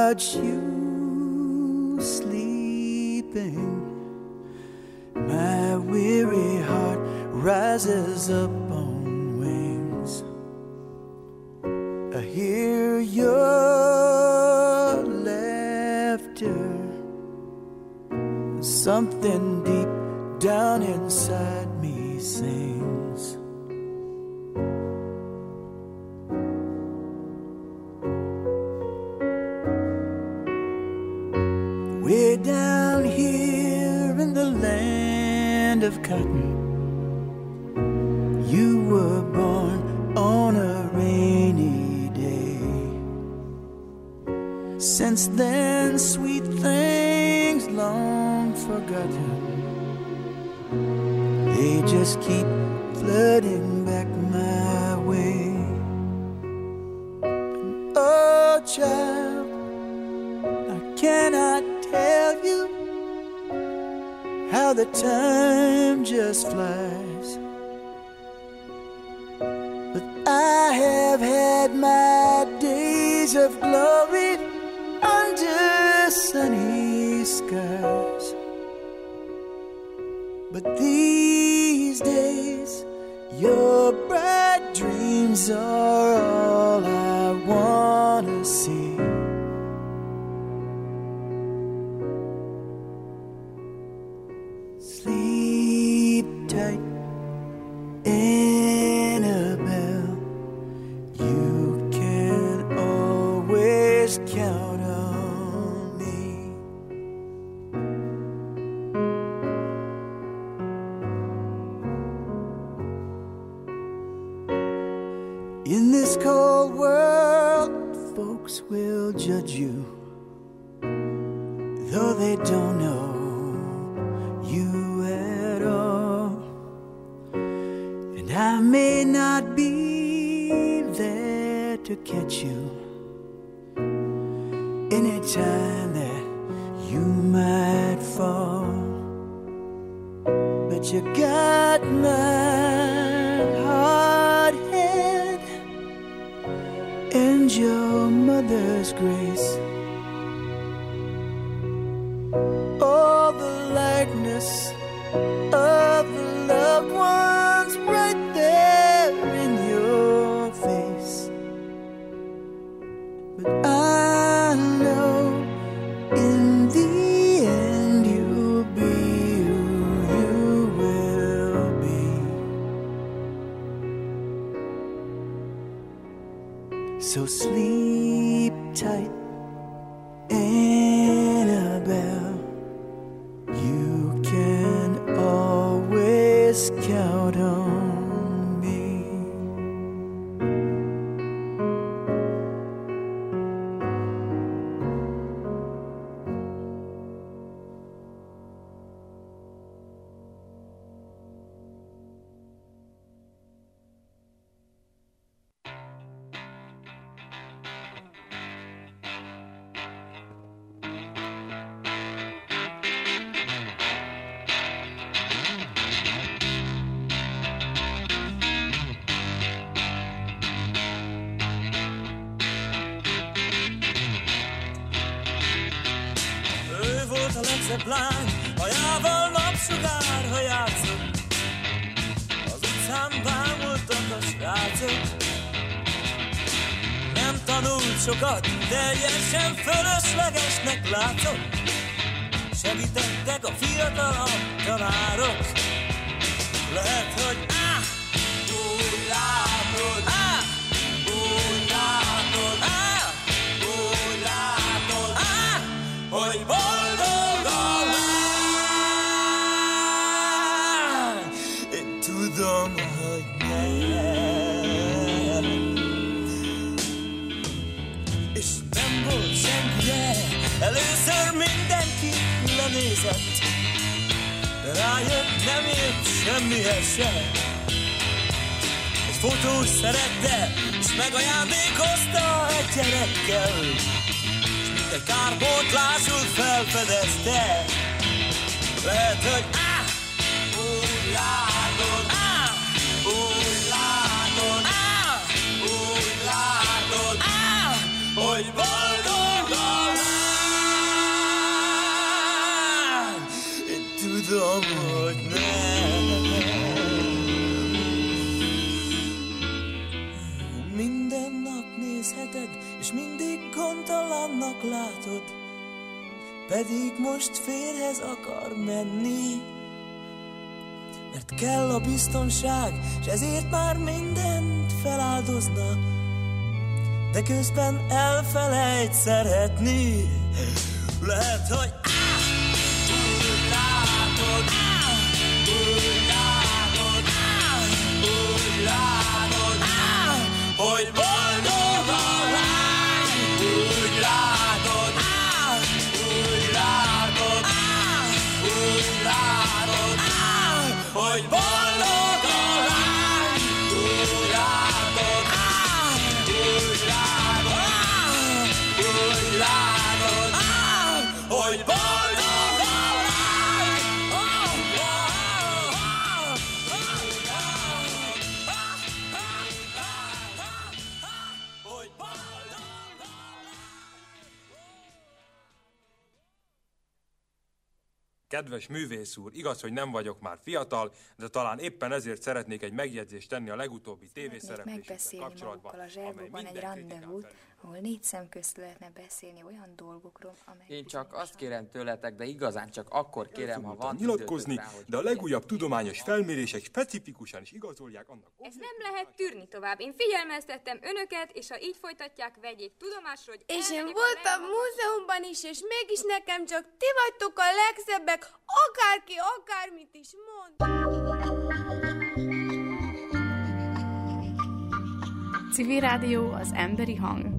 watch you sleeping, my weary heart rises up on wings. I hear your laughter, something deep down inside me sings. Way down here in the land of cotton, you were born on a rainy day. Since then, sweet things long forgotten, they just keep flooding back my way. Oh, child, I cannot tell you how the time just flies, but I have had my days of glory under sunny skies. But these days, your bright dreams are all I wanna see. Sleep tight, Annabelle. You can always count on me. In this cold world, folks will judge you, though they don't know you at all. And I may not be there to catch you anytime that you might fall, but you got my hard head and your mother's grace. All the likeness of the loved ones right there in your face. But I know in the end you'll be who you will be. So sleep tight, Annabelle. You can always count on me. A legszebb lány, hajával napsugárha játszott. Az utcán bámultak a srácok. Nem tanult sokat, teljesen fölöslegesnek látszott. Segítettek a fiatalabb tanárok. Lehet, hogy úgy látod, úgy látod, úgy látod, hogy boldog a lány. Én tudom, hogy nem. És nem volt senkire, először mindenki lenézett, de rájött, nem ért semmihez se. Egy fotós szerette, és megajándékozta egy gyerekkel, egy kárpótlásul felfedezte. Lehet, hogy úgy látod, úgy látod, úgy látod, hogy boldog a lány. és mindig gondtalannak látod, pedig most férhez akar menni. Mert kell a biztonság, s ezért már mindent feláldozna, de közben elfelejt szeretni. Lehet, hogy úgy látod, hogy boldog a lány. Úgy látod, hogy boldog a lány. Úgy látod, hogy boldog a lány. Kedves művész úr, igaz, hogy nem vagyok már fiatal, de talán éppen ezért szeretnék egy megjegyzést tenni a legutóbbi tévészereplésekkel kapcsolatban, a zserbóban egy rendezvút, ahol 4 szem közt lehetne beszélni olyan dolgokról, amelyek... Én csak azt kérem tőletek, de igazán csak akkor kérem, ha van nyilatkozni, rá, de a legújabb tudományos felmérések specifikusan is igazolják annak. Ezt nem lehet tűrni tovább. Én figyelmeztettem önöket, és ha így folytatják, vegyék tudomásra, hogy... És én voltam múzeumban is, és mégis nekem csak ti vagytok a legszebbek, akárki, akármit is mond. Civil Rádió, az emberi hang.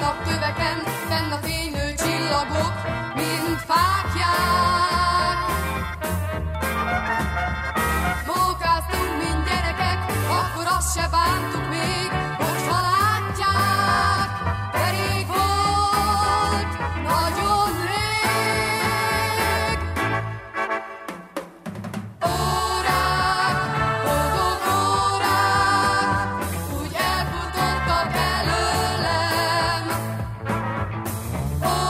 napköveken, fenn a fénylő csillagok, mint fáklyák. Mókáztunk, mint gyerekek, akkor azt se bántuk még, most ha látják, derék volt nagyon rég. Órák, boldog órák, úgy elfutottak előlem.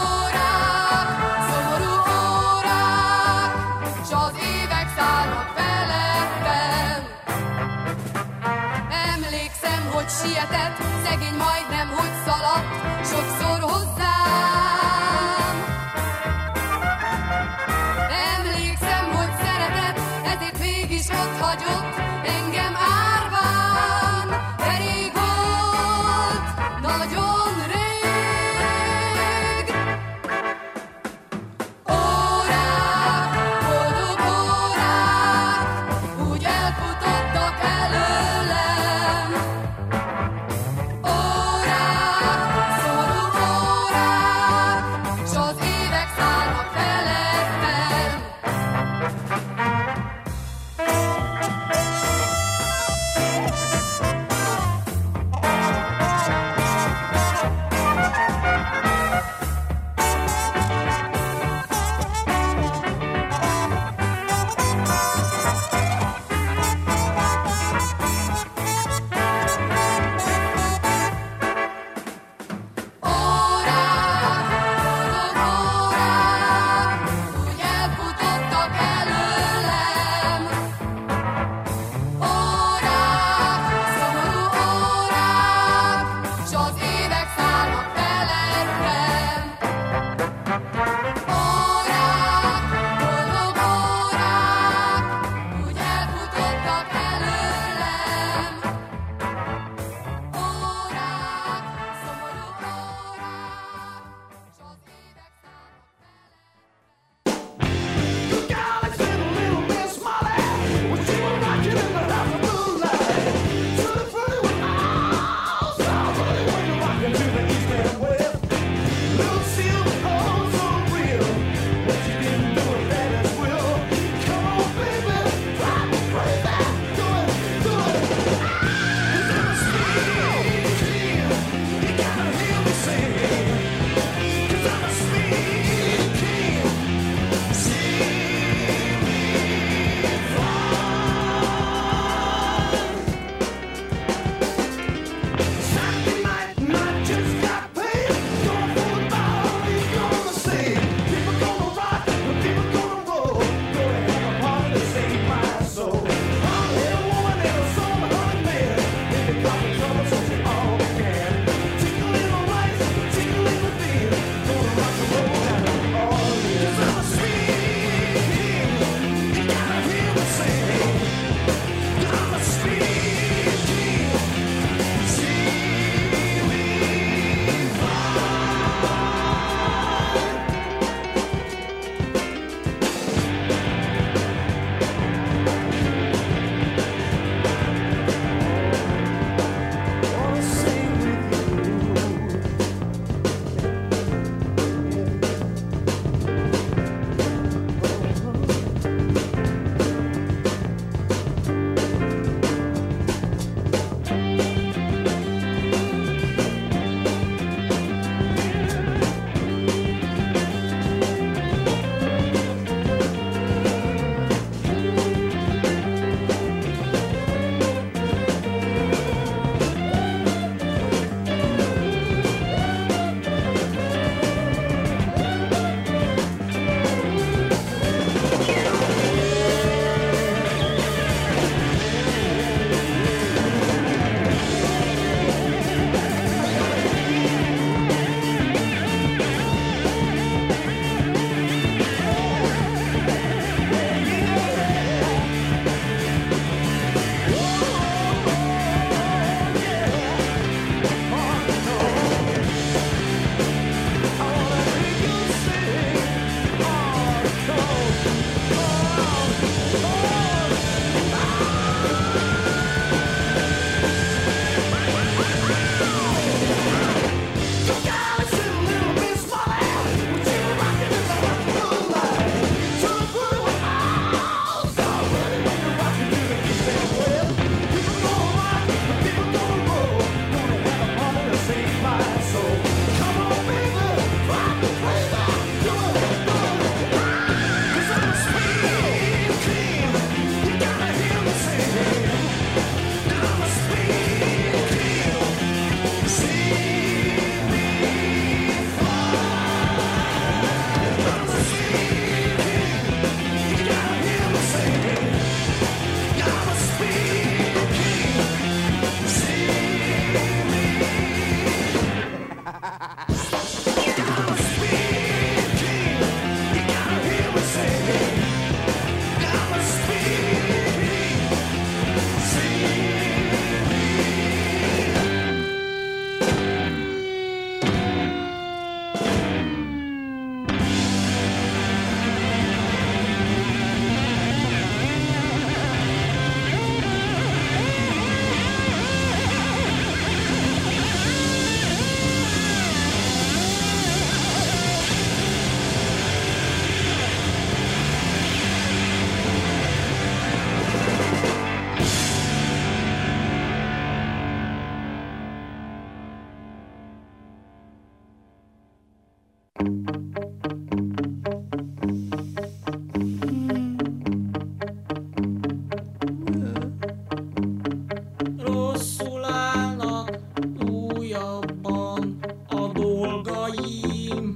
Rosszul állnak újabban a dolgaim,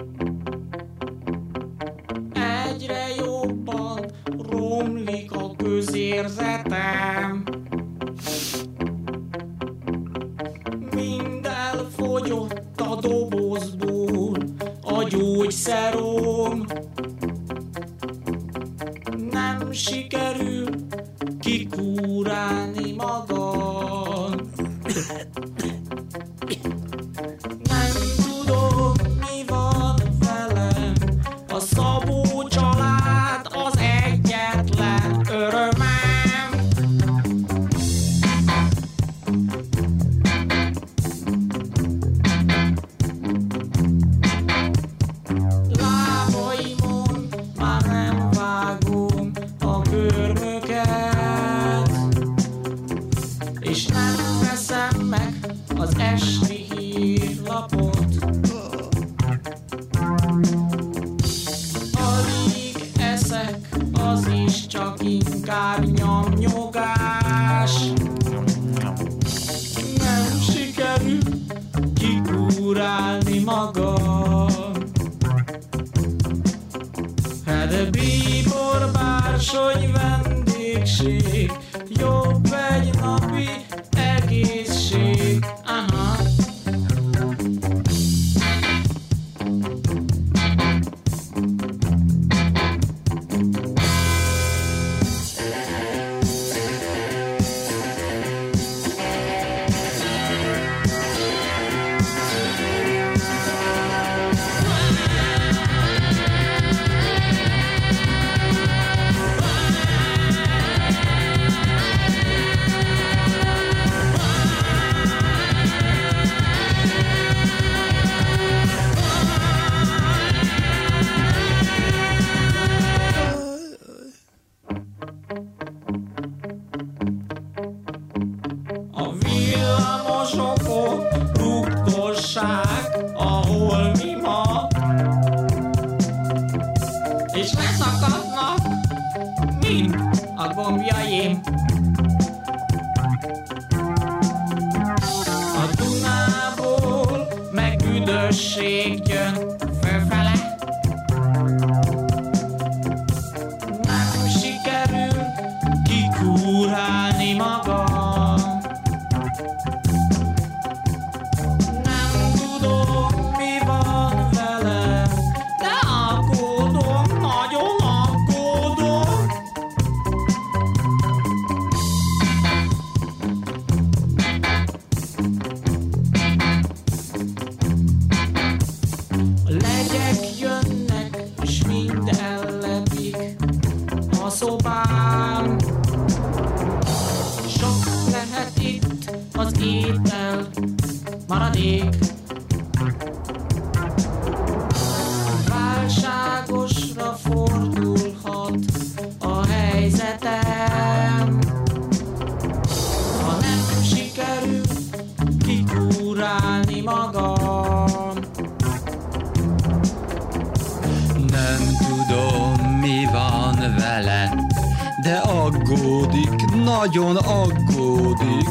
egyre jobban romlik a közérzetem. Mind elfogyott a dobozból a gyógyszerom, nem sikerül kikúrálni magam. Nem tudom, mi van velem, a Szabó család az egyetlen örömem. Lábaimon már nem vágom a körmöket, és nem veszem meg az esti hírlapot. Alig eszek, az is csak inkább nyomnyogás. Nem sikerül kikúrálni magam. De bíbor, bársony, vendégség, jobb egy napi egészség. Aha. A villamosokon rúgdossák a holmimat, és leszakadnak mind a gombjaim. A Dunából meg üdösség jön fölfele. Nem sikerül kikúrálni magam. Nem tudom, mi van velem, de aggódom, nagyon aggódom. A legyek jönnek, és mind ellepik a szobám. Sok lehet itt az étel maradék. Válságosra fordulhat a helyzetem, ha nem sikerül kikúrálni magam. Nem tudom, mi van vele, de aggódik, nagyon aggódik.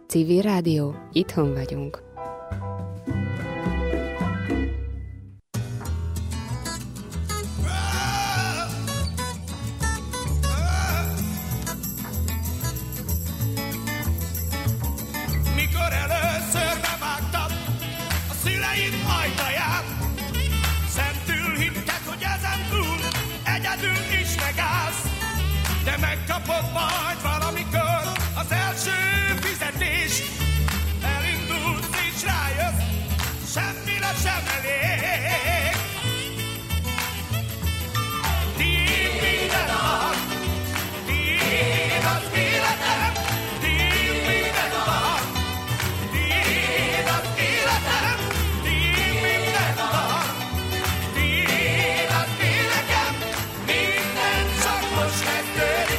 Civil Rádió, itthon vagyunk. Mikor először bevágtad a szüleid ajtaját, szentül hitted, hogy ezen túl egyedül is megállsz, de megkapod majd valamikor az első